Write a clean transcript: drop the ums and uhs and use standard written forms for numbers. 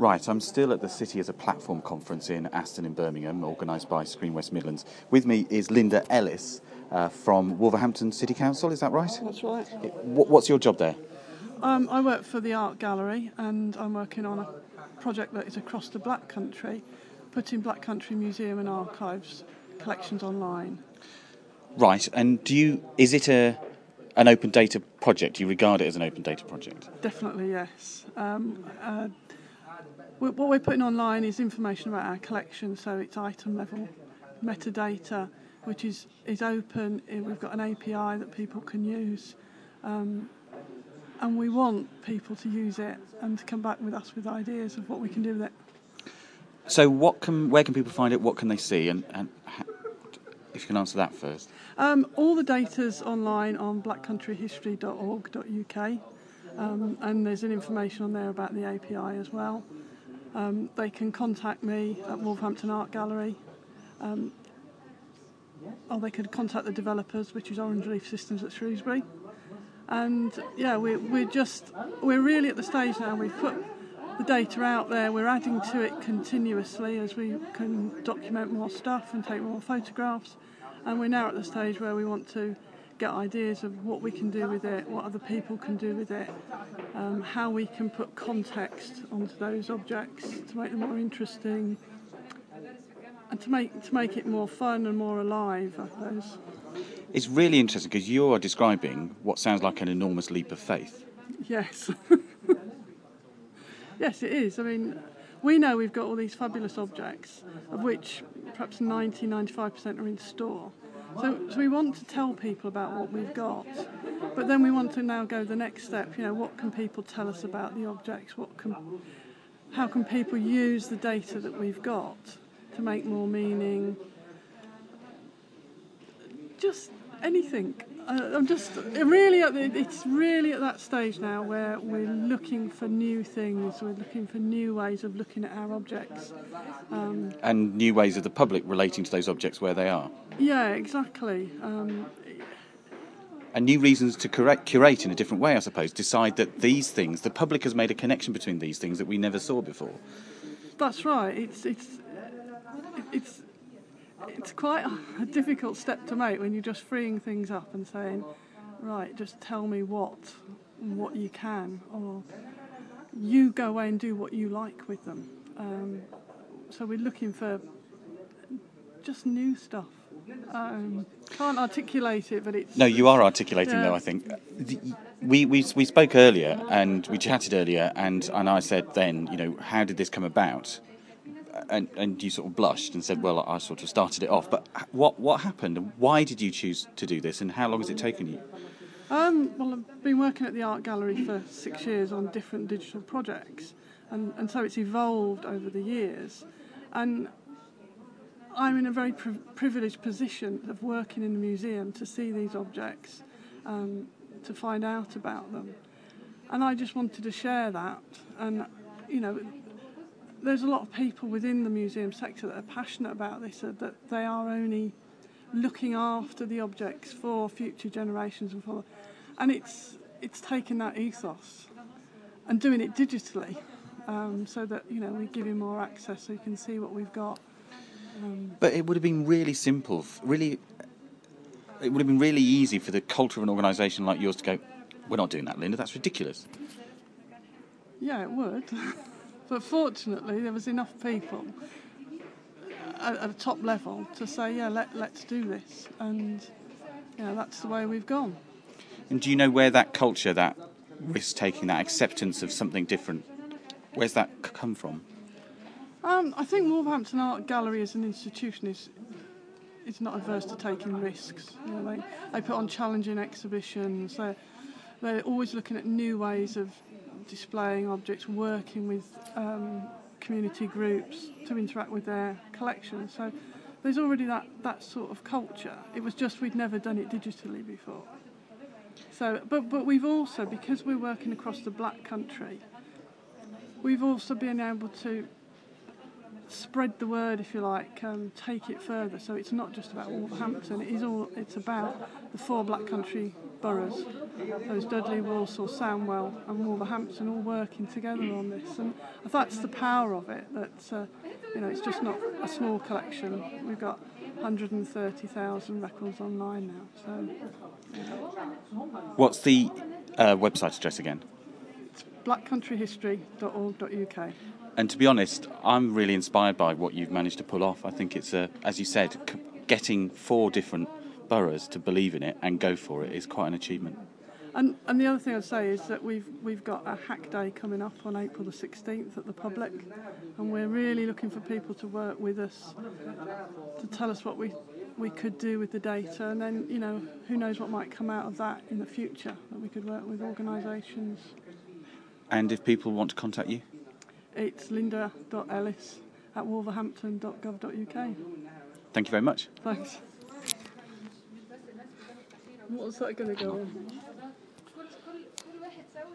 Right, I'm still at the City as a Platform conference in Aston in Birmingham, organised by Screen West Midlands. With me is Linda Ellis from Wolverhampton City Council, is that right? That's right. What's your job there? I work for the Art Gallery, and I'm working on a project that is across the Black Country, putting Black Country Museum and Archives collections online. Right, and is it an open data project? Do you regard it as an open data project? Definitely, yes. What we're putting online is information about our collection, so it's item level metadata, which is open. We've got an API that people can use, and we want people to use it and to come back with us with ideas of what we can do with it. So where can people find it? What can they see? And if you can answer that first. All the data's online on blackcountryhistory.org.uk, and there's an information on there about the API as well. They can contact me at Wolverhampton Art Gallery, or they could contact the developers, which is Orange Leaf Systems at Shrewsbury. And yeah, we're really at the stage now. We've put the data out there. We're adding to it continuously as we can document more stuff and take more photographs. And we're now at the stage where we want to get ideas of what we can do with it, what other people can do with it, how we can put context onto those objects to make them more interesting, and to make it more fun and more alive, I suppose. It's really interesting because you are describing what sounds like an enormous leap of faith. Yes. Yes, it is. I mean, we know we've got all these fabulous objects, of which perhaps 95% are in store. So we want to tell people about what we've got, but then we want to now go the next step. You know, what can people tell us about the objects? How can people use the data that we've got to make more meaning? Just anything. It's really at that stage now where we're looking for new things. We're looking for new ways of looking at our objects. And new ways of the public relating to those objects where they are. Yeah, exactly. And new reasons to curate in a different way, I suppose. Decide that these things, the public has made a connection between these things that we never saw before. That's right. It's quite a difficult step to make when you're just freeing things up and saying, right, just tell me what you can, or you go away and do what you like with them. So we're looking for just new stuff. Can't articulate it, but it's... No, you are articulating, though, I think. We spoke earlier, and we chatted earlier, and I said then, you know, how did this come about? And you sort of blushed and said, well, I sort of started it off. But what happened, and why did you choose to do this, and how long has it taken you? Well, I've been working at the Art Gallery for 6 years on different digital projects, and so it's evolved over the years. And I'm in a very privileged position of working in the museum to see these objects, to find out about them. And I just wanted to share that. And, you know, there's a lot of people within the museum sector that are passionate about this, that they are only looking after the objects for future generations and it's taking that ethos and doing it digitally, so that, you know, we give you more access so you can see what we've got. But it would have been really simple, it would have been really easy for the culture of an organisation like yours to go, we're not doing that, Linda, that's ridiculous. Yeah, it would. But fortunately, there was enough people at a top level to say, yeah, let's do this. And, you know, that's the way we've gone. And do you know where that culture, that risk-taking, that acceptance of something different, where's that come from? I think Wolverhampton Art Gallery as an institution is not averse to taking risks. You know, they put on challenging exhibitions. They're always looking at new ways of displaying objects, working with community groups to interact with their collections. So there's already that sort of culture. It was just we'd never done it digitally before. So, but we've also, because we're working across the Black Country, we've also been able to spread the word, if you like, take it further. So it's not just about Wolverhampton. It's about the 4 Black Country boroughs. Those Dudley, Walsall, Sandwell, and Wolverhampton all working together on this, and that's the power of it. That it's just not a small collection. We've got 130,000 records online now. So, What's the website address again? it's blackcountryhistory.org.uk. And to be honest, I'm really inspired by what you've managed to pull off. I think it's, as you said, getting 4 different boroughs to believe in it and go for it is quite an achievement. And the other thing I'd say is that we've got a hack day coming up on April the 16th at the Public, and we're really looking for people to work with us to tell us what we could do with the data, and then who knows what might come out of that in the future, that we could work with organisations. And if people want to contact you? It's linda.ellis@wolverhampton.gov.uk. Thank you very much. Thanks. What's that going to go on?